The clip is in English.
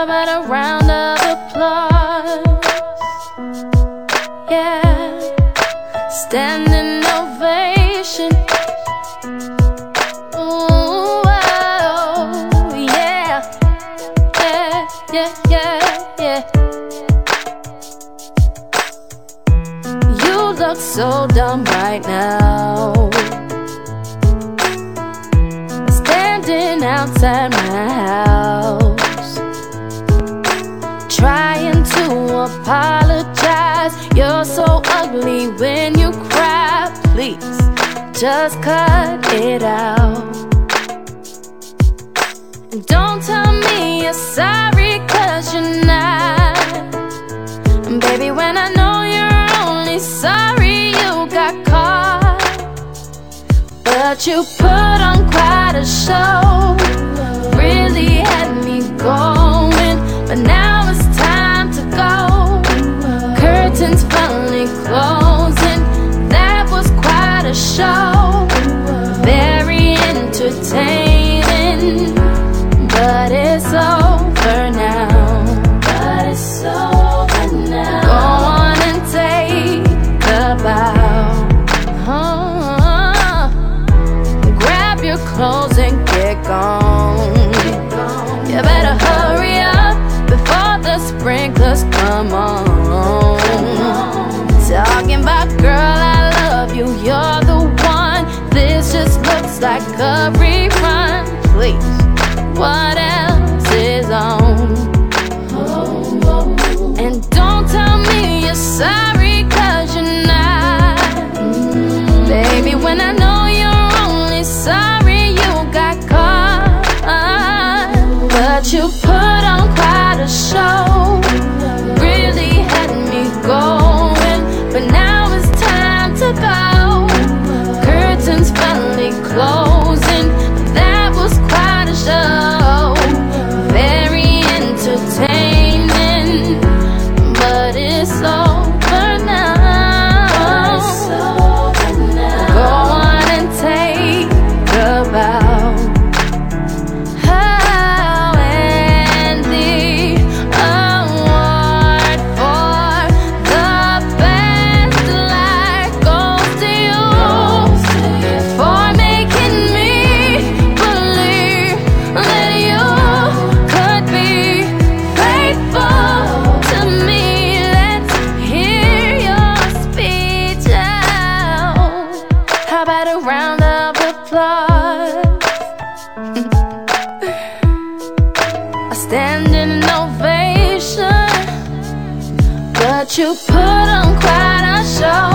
How about a round of applause? Yeah, standing ovation. Ooh, oh, yeah, yeah, yeah, yeah, yeah. You look so dumb right now, standing outside my house, trying to apologize. You're so ugly when you cry. Please, just cut it out. And don't tell me you're sorry, 'cause you're not. And baby, when I know you're only sorry you got caught, but you put on quite a show, really had me going. But now it's time to go, curtains finally closing. That was quite a show, very entertaining. But it's over now. But it's over now. Go on and take a bow. Grab your clothes and get gone. You better hurry up before the sprinklers come on. Talking about, girl, I love you, you're the one. This just looks like a rerun. Please, what else is on? And don't tell me you're sorry, 'cause you're not. Baby, when I know you're only sorry you got caught, but you put on quite a show, really had me going. But now it's time to go, curtains finally closing. That was quite a show, very entertaining. But it's over now. Go on and take a bow. Oh, and the award for the best life goes to you, for making me believe that you could be faithful to me. Let's hear your speech out. How about a round of applause? A standing ovation, but you put on quite a show.